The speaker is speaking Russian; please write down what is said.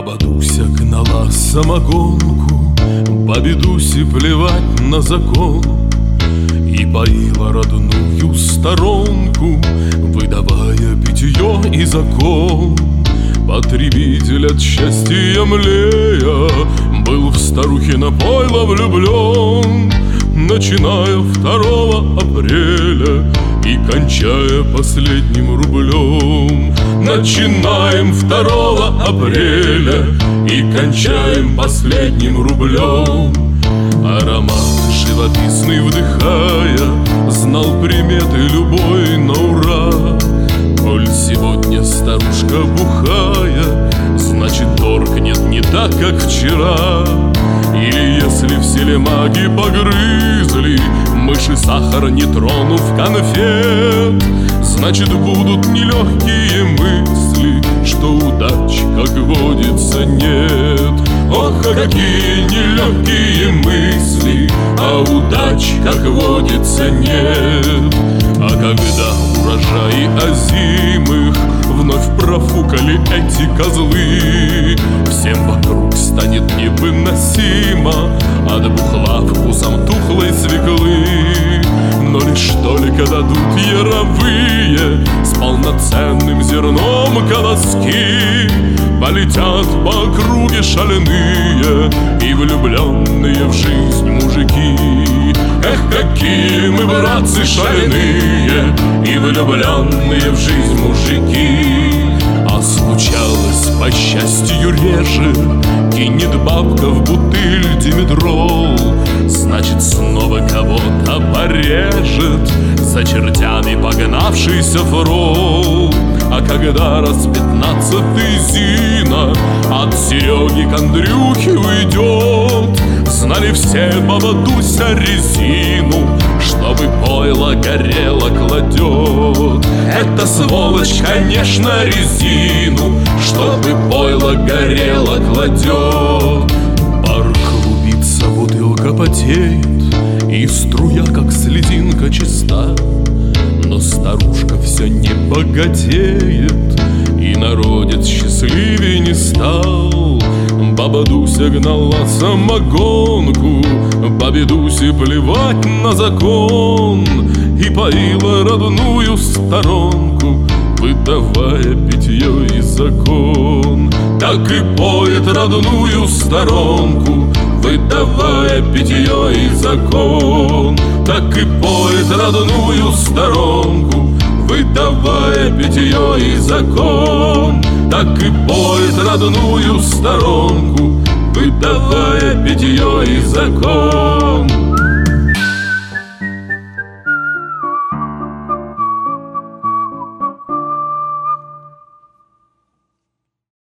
Баба Дуся гнала самогонку, бабе Дусе плевать на закон, и поила родную сторонку, выдавая питье и закон. Потребитель от счастья млея был в старухино пойло влюблен, начиная 2 апреля и кончая последним рублем. Начинаем 2 апреля и кончаем последним рублем. Аромат живописный вдыхая, знал приметы любой на ура. Коль сегодня старушка бухая, значит торкнет не так, как вчера. Или если в селе маги погрызли мыши сахар, не тронув конфет, значит будут нелегкие мысли, что удач, как водится, нет. Ох, а какие нелегкие мысли, а удач, как водится, нет. А когда урожаи озимых вновь профукали эти козлы, всем вокруг станет невыносимо от бухла вкусом тухлой свеклы. Но лишь только дадут яровые с полноценным зерном колоски, полетят по округе шаленые и влюбленные в жизнь мужики. Эх, какие мы, братцы, шаленые и влюбленные в жизнь мужики. А случалось, по счастью, реже кинет бабка в бутыль димедрол, значит снова кого-то порежет за чертями погнавшийся фрол. А когда раз 15-й Зина от Сереги к Андрюхе уйдет, знали все, баба Дуся резину, чтобы пойло горело кладет. Это сволочь, конечно, резину, чтобы пойло горело кладет. Пар клубится, бутылка потеет, и струя, как слезинка, чиста. Но старушка все не богатеет, и народец счастливее не стал. Баба Дуся гнала самогонку, бабе Дусе плевать на закон, и поила родную сторонку, выдавая питье и закон. Так и поет родную сторонку, выдавая питье и закон. Так и поет родную сторонку, выдавая питье и закон. Так и поет родную сторонку, выдавая питье и закон.